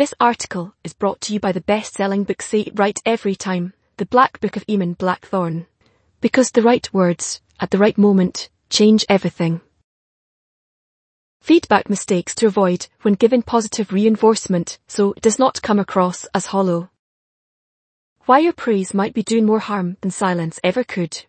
This article is brought to you by the best-selling book Say It Right Every Time, The Black Book of Eamon Blackthorne. Because the right words, at the right moment, change everything. Feedback mistakes to avoid when given positive reinforcement so it does not come across as hollow. Why your praise might be doing more harm than silence ever could.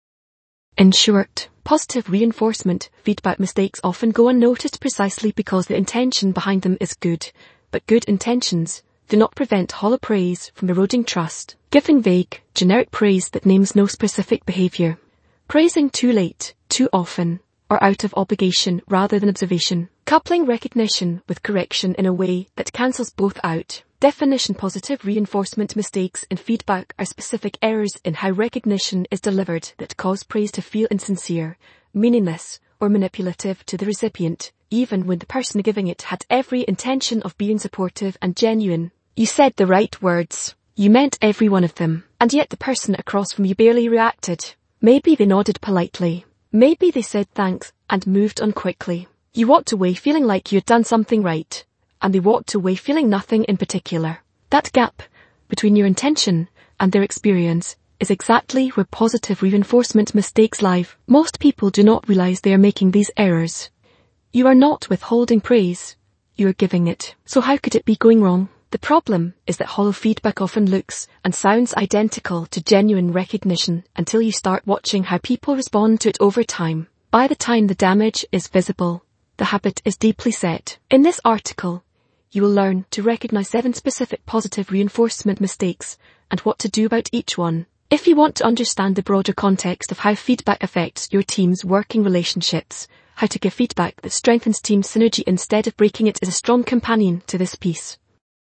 In short, positive reinforcement feedback mistakes often go unnoticed precisely because the intention behind them is good, but good intentions do not prevent hollow praise from eroding trust. Giving vague, generic praise that names no specific behavior. Praising too late, too often, or out of obligation rather than observation. Coupling recognition with correction in a way that cancels both out. Definition: positive reinforcement mistakes in feedback are specific errors in how recognition is delivered that cause praise to feel insincere, meaningless, or manipulative to the recipient, even when the person giving it had every intention of being supportive and genuine. You said the right words. You meant every one of them, and yet the person across from you barely reacted. Maybe they nodded politely. Maybe they said thanks and moved on quickly. You walked away feeling like you had done something right, and they walked away feeling nothing in particular. That gap between your intention and their experience is exactly where positive reinforcement mistakes lie. Most people do not realize they are making these errors. You are not withholding praise. You are giving it. So how could it be going wrong? The problem is that hollow feedback often looks and sounds identical to genuine recognition until you start watching how people respond to it over time. By the time the damage is visible, the habit is deeply set. In this article, you will learn to recognize 7 specific positive reinforcement mistakes and what to do about each one. If you want to understand the broader context of how feedback affects your team's working relationships, how to give feedback that strengthens team synergy instead of breaking it is a strong companion to this piece.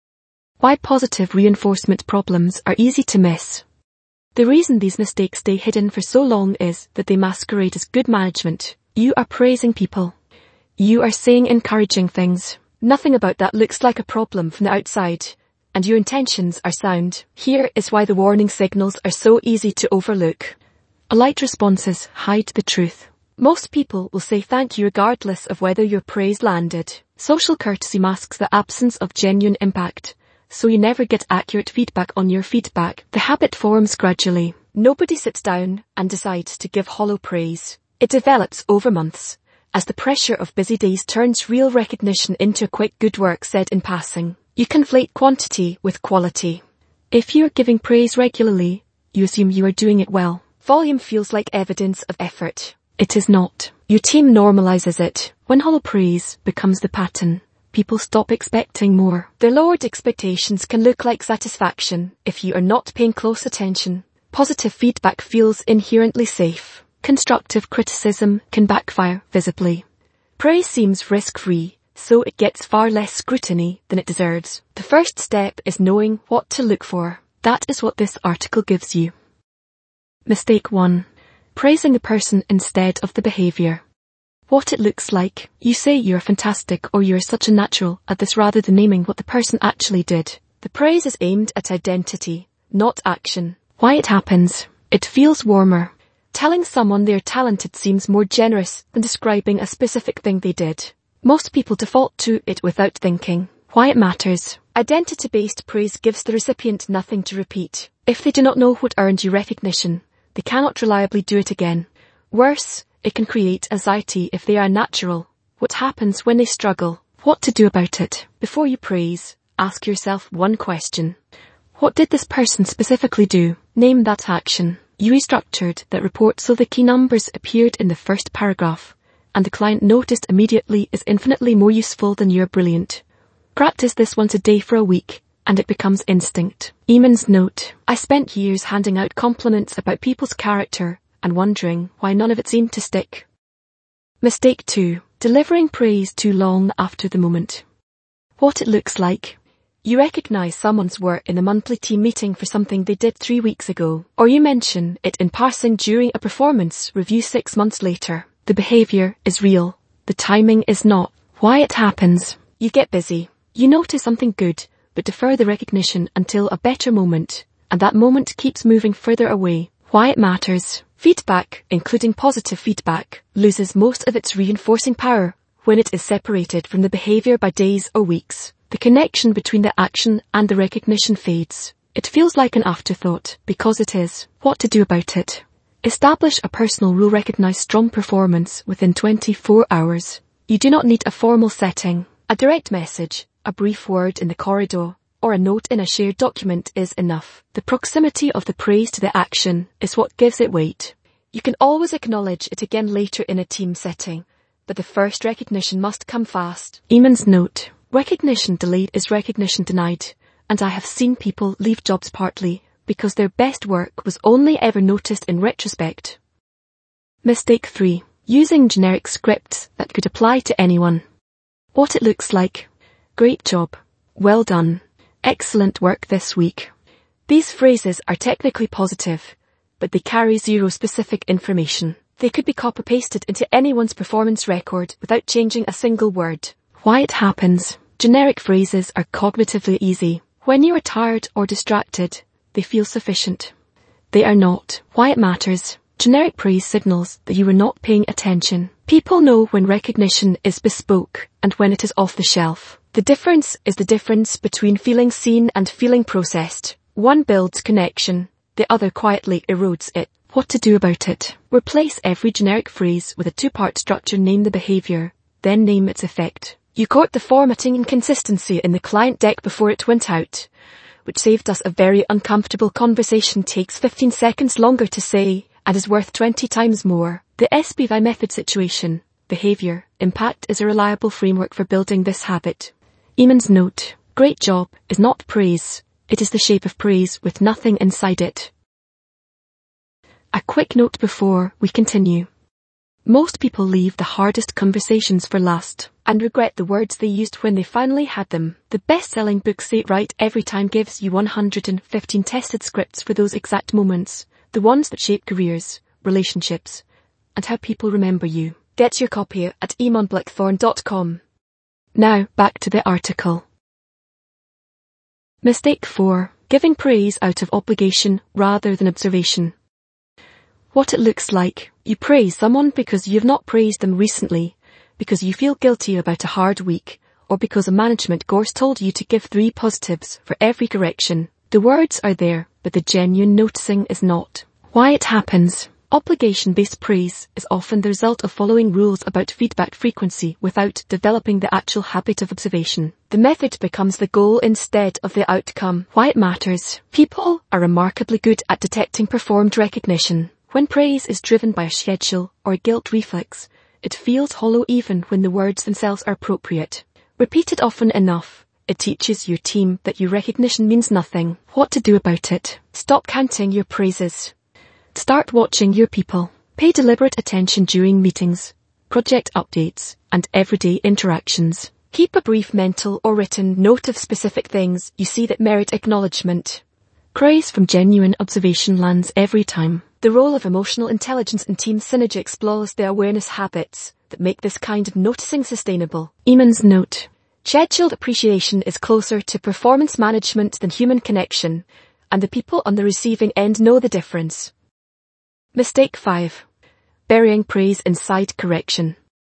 Why positive reinforcement problems are easy to miss. The reason these mistakes stay hidden for so long is that they masquerade as good management. You are praising people. You are saying encouraging things. Nothing about that looks like a problem from the outside, and your intentions are sound. Here is why the warning signals are so easy to overlook. Polite responses hide the truth. Most people will say thank you regardless of whether your praise landed. Social courtesy masks the absence of genuine impact, so you never get accurate feedback on your feedback. The habit forms gradually. Nobody sits down and decides to give hollow praise. It develops over months, as the pressure of busy days turns real recognition into a quick good work said in passing. You conflate quantity with quality. If you are giving praise regularly, you assume you are doing it well. Volume feels like evidence of effort. It is not. Your team normalizes it. When hollow praise becomes the pattern, people stop expecting more. Their lowered expectations can look like satisfaction if you are not paying close attention. Positive feedback feels inherently safe. Constructive criticism can backfire visibly. Praise seems risk-free, so it gets far less scrutiny than it deserves. The first step is knowing what to look for. That is what this article gives you. Mistake 1. Praising the person instead of the behavior. What it looks like. You say you're fantastic or you're such a natural at this rather than naming what the person actually did. The praise is aimed at identity, not action. Why it happens. It feels warmer. Telling someone they're talented seems more generous than describing a specific thing they did. Most people default to it without thinking. Why it matters. Identity-based praise gives the recipient nothing to repeat. If they do not know what earned you recognition, they cannot reliably do it again. Worse, it can create anxiety if they are natural. What happens when they struggle? What to do about it? Before you praise, ask yourself one question. What did this person specifically do? Name that action. You restructured that report so the key numbers appeared in the first paragraph, and the client noticed immediately is infinitely more useful than you're brilliant. Practice this once a day for a week, and it becomes instinct. Eamon's note. I spent years handing out compliments about people's character and wondering why none of it seemed to stick. Mistake 2. Delivering praise too long after the moment. What it looks like. You recognize someone's work in a monthly team meeting for something they did 3 weeks ago, or you mention it in passing during a performance review 6 months later. The behavior is real. The timing is not. Why it happens. You get busy. You notice something good, but defer the recognition until a better moment, and that moment keeps moving further away. Why it matters. Feedback, including positive feedback, loses most of its reinforcing power when it is separated from the behavior by days or weeks. The connection between the action and the recognition fades. It feels like an afterthought, because it is. What to do about it? Establish a personal rule. Recognize strong performance within 24 hours. You do not need a formal setting. A direct message, a brief word in the corridor, or a note in a shared document is enough. The proximity of the praise to the action is what gives it weight. You can always acknowledge it again later in a team setting, but the first recognition must come fast. Eamon's note. Recognition delayed is recognition denied, and I have seen people leave jobs partly because their best work was only ever noticed in retrospect. Mistake 3. Using generic scripts that could apply to anyone. What it looks like. Great job. Well done. Excellent work this week. These phrases are technically positive, but they carry zero specific information. They could be copy-pasted into anyone's performance record without changing a single word. Why it happens. Generic phrases are cognitively easy. When you are tired or distracted, they feel sufficient. They are not. Why it matters. Generic praise signals that you are not paying attention. People know when recognition is bespoke and when it is off the shelf. The difference is the difference between feeling seen and feeling processed. One builds connection, the other quietly erodes it. What to do about it? Replace every generic phrase with a two-part structure. Name the behavior, then name its effect. You caught the formatting inconsistency in the client deck before it went out, which saved us a very uncomfortable conversation. Takes 15 seconds longer to say and is worth 20 times more. The SBVI method. Situation, behavior, impact is a reliable framework for building this habit. Eamon's note. Great job is not praise. It is the shape of praise with nothing inside it. A quick note before we continue. Most people leave the hardest conversations for last and regret the words they used when they finally had them. The best-selling book Say It Right Every Time gives you 115 tested scripts for those exact moments, the ones that shape careers, relationships, and how people remember you. Get your copy at eamonblackthorn.com. Now, back to the article. Mistake 4. Giving praise out of obligation rather than observation. What it looks like. You praise someone because you've not praised them recently, because you feel guilty about a hard week, or because a management course told you to give 3 positives for every correction. The words are there, but the genuine noticing is not. Why it happens. Obligation-based praise is often the result of following rules about feedback frequency without developing the actual habit of observation. The method becomes the goal instead of the outcome. Why it matters. People are remarkably good at detecting performed recognition. When praise is driven by a schedule or a guilt reflex, it feels hollow even when the words themselves are appropriate. Repeat it often enough. It teaches your team that your recognition means nothing. What to do about it. Stop counting your praises. Start watching your people. Pay deliberate attention during meetings, project updates, and everyday interactions. Keep a brief mental or written note of specific things you see that merit acknowledgement. Praise from genuine observation lands every time. The role of emotional intelligence in team synergy explores the awareness habits that make this kind of noticing sustainable. Eamon's note. Scheduled appreciation is closer to performance management than human connection, and the people on the receiving end know the difference. Mistake 5. Burying praise inside correction.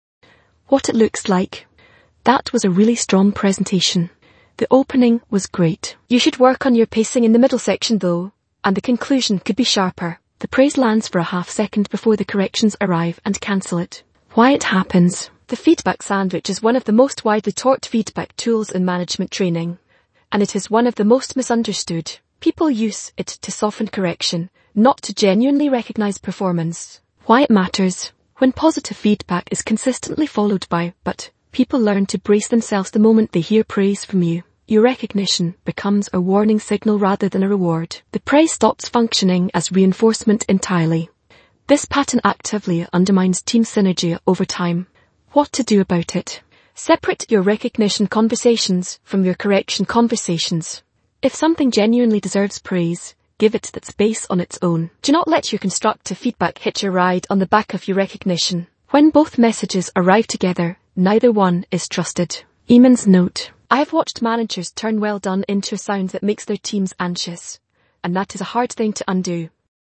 What it looks like. That was a really strong presentation. The opening was great. You should work on your pacing in the middle section though, and the conclusion could be sharper. The praise lands for a half second before the corrections arrive and cancel it. Why it happens. The feedback sandwich is one of the most widely taught feedback tools in management training, and it is one of the most misunderstood. People use it to soften correction, not to genuinely recognize performance. Why it matters. When positive feedback is consistently followed by but, people learn to brace themselves the moment they hear praise from you. Your recognition becomes a warning signal rather than a reward. The praise stops functioning as reinforcement entirely. This pattern actively undermines team synergy over time. What to do about it? Separate your recognition conversations from your correction conversations. If something genuinely deserves praise, give it that space on its own. Do not let your constructive feedback hitch a ride on the back of your recognition. When both messages arrive together, neither one is trusted. Eamon's note. I have watched managers turn well done into a sound that makes their teams anxious, and that is a hard thing to undo.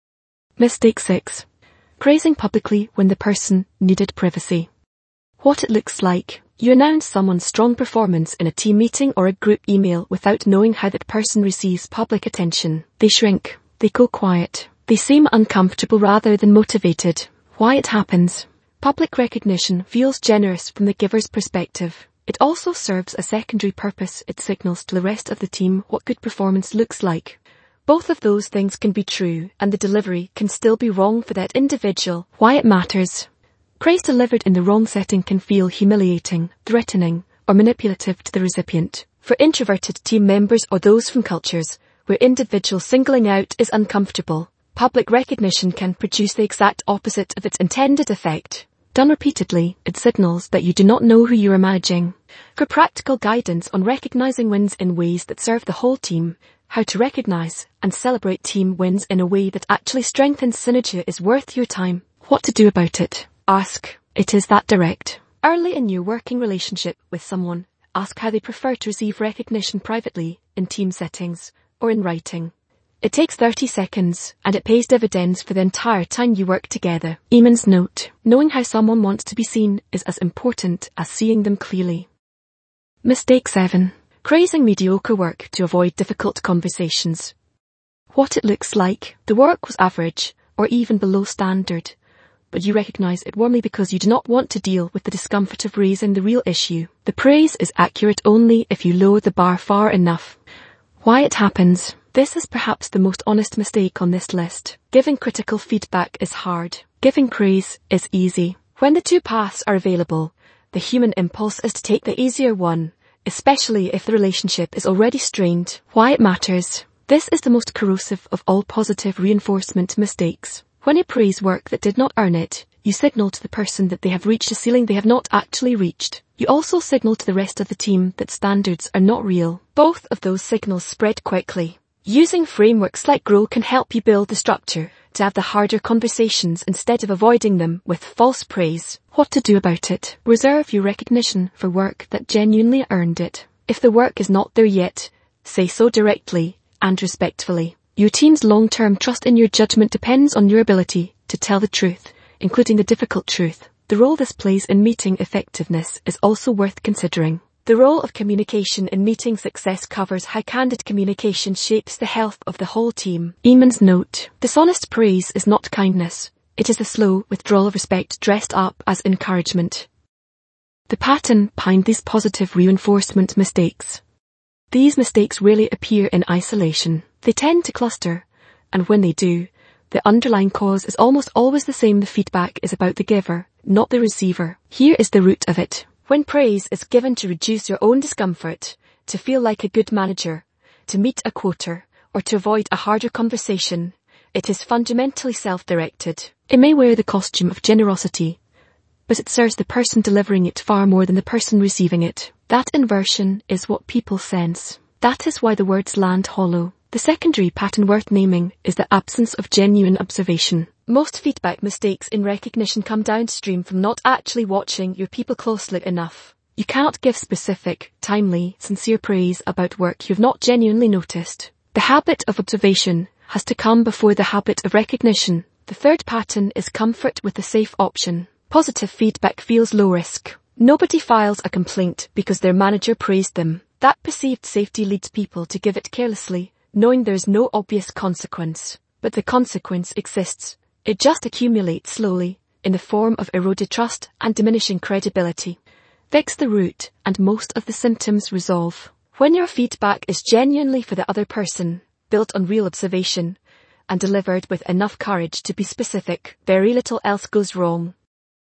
Mistake 6. Praising publicly when the person needed privacy. What it looks like. You announce someone's strong performance in a team meeting or a group email without knowing how that person receives public attention. They shrink. They go quiet. They seem uncomfortable rather than motivated. Why it happens? Public recognition feels generous from the giver's perspective. It also serves a secondary purpose. It signals to the rest of the team what good performance looks like. Both of those things can be true, and the delivery can still be wrong for that individual. Why it matters? Praise delivered in the wrong setting can feel humiliating, threatening, or manipulative to the recipient. For introverted team members or those from cultures where individual singling out is uncomfortable, public recognition can produce the exact opposite of its intended effect. Done repeatedly, it signals that you do not know who you are managing. For practical guidance on recognizing wins in ways that serve the whole team, how to recognize and celebrate team wins in a way that actually strengthens synergy is worth your time. What to do about it? Ask. It is that direct. Early in your working relationship with someone, ask how they prefer to receive recognition privately, in team settings, or in writing. It takes 30 seconds, and it pays dividends for the entire time you work together. Eamon's note. Knowing how someone wants to be seen is as important as seeing them clearly. Mistake 7. Praising mediocre work to avoid difficult conversations. What it looks like. The work was average, or even below standard, but you recognize it warmly because you do not want to deal with the discomfort of raising the real issue. The praise is accurate only if you lower the bar far enough. Why it happens. This is perhaps the most honest mistake on this list. Giving critical feedback is hard. Giving praise is easy. When the two paths are available, the human impulse is to take the easier one, especially if the relationship is already strained. Why it matters. This is the most corrosive of all positive reinforcement mistakes. When you praise work that did not earn it, you signal to the person that they have reached a ceiling they have not actually reached. You also signal to the rest of the team that standards are not real. Both of those signals spread quickly. Using frameworks like GROW can help you build the structure to have the harder conversations instead of avoiding them with false praise. What to do about it? Reserve your recognition for work that genuinely earned it. If the work is not there yet, say so directly and respectfully. Your team's long-term trust in your judgment depends on your ability to tell the truth, including the difficult truth. The role this plays in meeting effectiveness is also worth considering. The role of communication in meeting success covers how candid communication shapes the health of the whole team. Eamon's note. Dishonest praise is not kindness. It is the slow withdrawal of respect dressed up as encouragement. The pattern behind these positive reinforcement mistakes. These mistakes rarely appear in isolation. They tend to cluster, and when they do, the underlying cause is almost always the same. The feedback is about the giver, not the receiver. Here is the root of it. When praise is given to reduce your own discomfort, to feel like a good manager, to meet a quota, or to avoid a harder conversation, it is fundamentally self-directed. It may wear the costume of generosity, but it serves the person delivering it far more than the person receiving it. That inversion is what people sense. That is why the words land hollow. The secondary pattern worth naming is the absence of genuine observation. Most feedback mistakes in recognition come downstream from not actually watching your people closely enough. You cannot give specific, timely, sincere praise about work you have not genuinely noticed. The habit of observation has to come before the habit of recognition. The third pattern is comfort with the safe option. Positive feedback feels low risk. Nobody files a complaint because their manager praised them. That perceived safety leads people to give it carelessly, knowing there is no obvious consequence. But the consequence exists. It just accumulates slowly, in the form of eroded trust and diminishing credibility. Fix the root, and most of the symptoms resolve. When your feedback is genuinely for the other person, built on real observation, and delivered with enough courage to be specific, very little else goes wrong.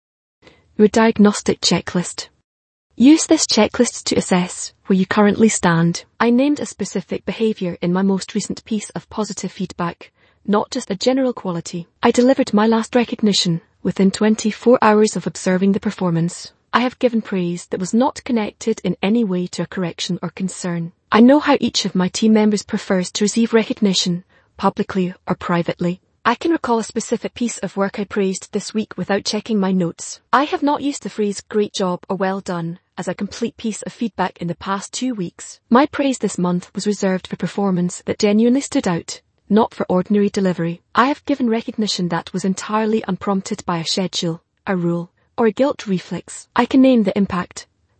Your diagnostic checklist. Use this checklist to assess where you currently stand. I named a specific behavior in my most recent piece of positive feedback, not just a general quality. I delivered my last recognition within 24 hours of observing the performance. I have given praise that was not connected in any way to a correction or concern. I know how each of my team members prefers to receive recognition, publicly or privately. I can recall a specific piece of work I praised this week without checking my notes. I have not used the phrase "great job" or "well done" as a complete piece of feedback in the past 2 weeks. My praise this month was reserved for performance that genuinely stood out, not for ordinary delivery. I have given recognition that was entirely unprompted by a schedule, a rule, or a guilt reflex. I can name the impact,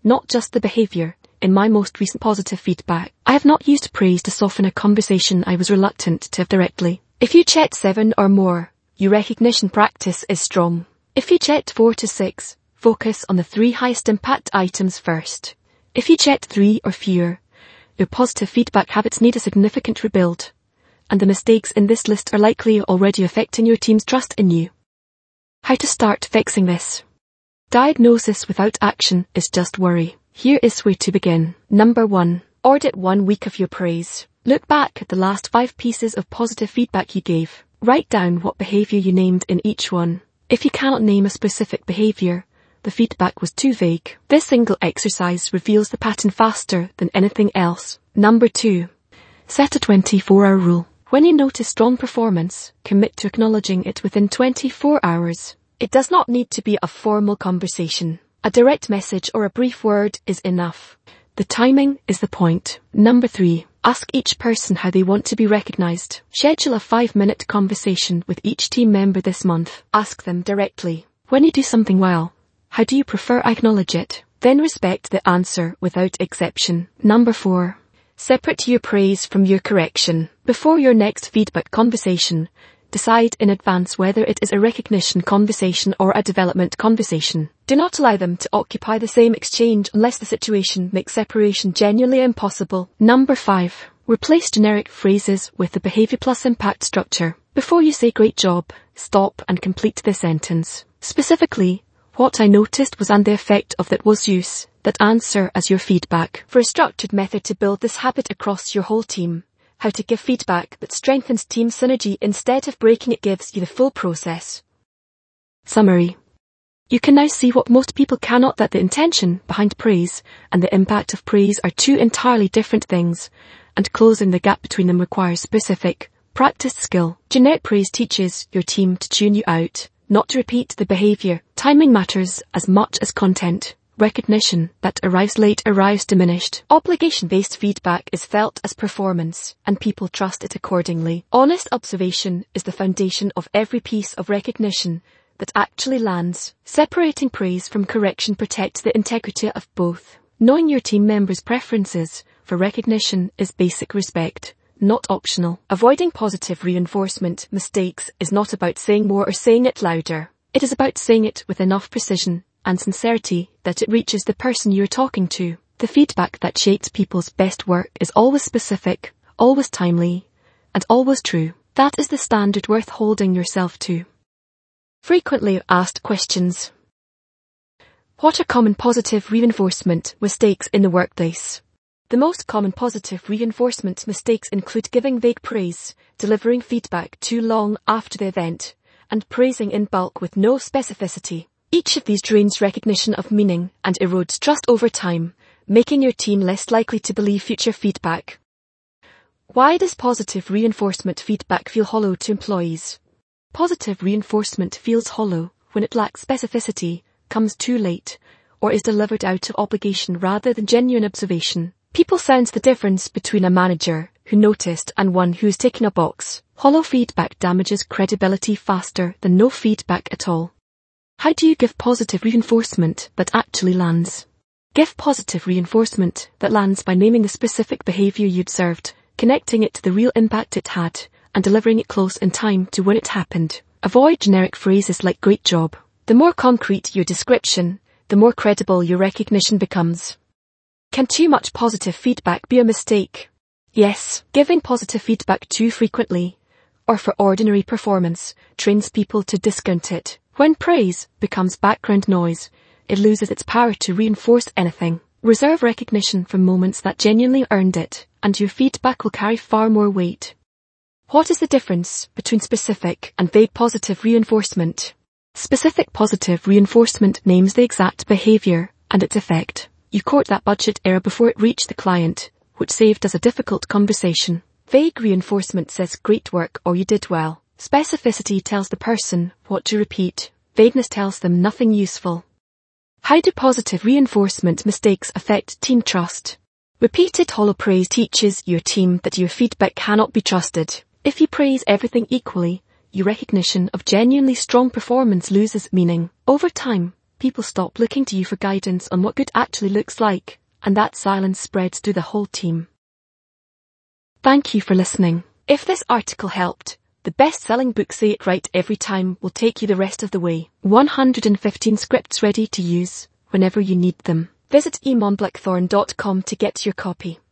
not just the behaviour. In my most recent positive feedback, I have not used praise to soften a conversation I was reluctant to have directly. If you checked 7 or more, your recognition practice is strong. If you checked 4 to 6, focus on the 3 highest impact items first. If you checked 3 or fewer, your positive feedback habits need a significant rebuild, and the mistakes in this list are likely already affecting your team's trust in you. How to start fixing this? Diagnosis without action is just worry. Here is where to begin. Number 1. Audit 1 week of your praise. Look back at the last 5 pieces of positive feedback you gave. Write down what behaviour you named in each one. If you cannot name a specific behaviour, the feedback was too vague. This single exercise reveals the pattern faster than anything else. Number 2. Set a 24-hour rule. When you notice strong performance, commit to acknowledging it within 24 hours. It does not need to be a formal conversation. A direct message or a brief word is enough. The timing is the point. Number 3. Ask each person how they want to be recognised. Schedule a 5-minute conversation with each team member this month. Ask them directly. When you do something well, how do you prefer I acknowledge it? Then respect the answer without exception. Number 4. Separate your praise from your correction. Before your next feedback conversation, decide in advance whether it is a recognition conversation or a development conversation. Do not allow them to occupy the same exchange unless the situation makes separation genuinely impossible. Number 5. Replace generic phrases with the behaviour plus impact structure. Before you say great job, stop and complete the sentence. Specifically, what I noticed was and the effect of that was use that answer as your feedback. For a structured method to build this habit across your whole team, how to give feedback that strengthens team synergy instead of breaking it gives you the full process. Summary. You can now see what most people cannot, that the intention behind praise and the impact of praise are 2 entirely different things, and closing the gap between them requires specific, practiced skill. Generic praise teaches your team to tune you out, not to repeat the behaviour. Timing matters as much as content. Recognition that arrives late arrives diminished. Obligation-based feedback is felt as performance, and people trust it accordingly. Honest observation is the foundation of every piece of recognition that actually lands. Separating praise from correction protects the integrity of both. Knowing your team members' preferences for recognition is basic respect, not optional. Avoiding positive reinforcement mistakes is not about saying more or saying it louder. It is about saying it with enough precision and sincerity that it reaches the person you're talking to. The feedback that shapes people's best work is always specific, always timely, and always true. That is the standard worth holding yourself to. Frequently asked questions. What are common positive reinforcement mistakes in the workplace? The most common positive reinforcement mistakes include giving vague praise, delivering feedback too long after the event, and praising in bulk with no specificity. Each of these drains recognition of meaning and erodes trust over time, making your team less likely to believe future feedback. Why does positive reinforcement feedback feel hollow to employees? Positive reinforcement feels hollow when it lacks specificity, comes too late, or is delivered out of obligation rather than genuine observation. People sense the difference between a manager who noticed and one who is ticking a box. Hollow feedback damages credibility faster than no feedback at all. How do you give positive reinforcement that actually lands? Give positive reinforcement that lands by naming the specific behaviour you observed, connecting it to the real impact it had, and delivering it close in time to when it happened. Avoid generic phrases like great job. The more concrete your description, the more credible your recognition becomes. Can too much positive feedback be a mistake? Yes, giving positive feedback too frequently, or for ordinary performance, trains people to discount it. When praise becomes background noise, it loses its power to reinforce anything. Reserve recognition for moments that genuinely earned it, and your feedback will carry far more weight. What is the difference between specific and vague positive reinforcement? Specific positive reinforcement names the exact behaviour and its effect. You caught that budget error before it reached the client, which saved us a difficult conversation. Vague reinforcement says great work or you did well. Specificity tells the person what to repeat. Vagueness tells them nothing useful. How do positive reinforcement mistakes affect team trust? Repeated hollow praise teaches your team that your feedback cannot be trusted. If you praise everything equally, your recognition of genuinely strong performance loses meaning. Over time, people stop looking to you for guidance on what good actually looks like, and that silence spreads through the whole team. Thank you for listening. If this article helped, the best-selling book Say It Right Every Time will take you the rest of the way. 115 scripts ready to use whenever you need them. Visit emonblackthorn.com to get your copy.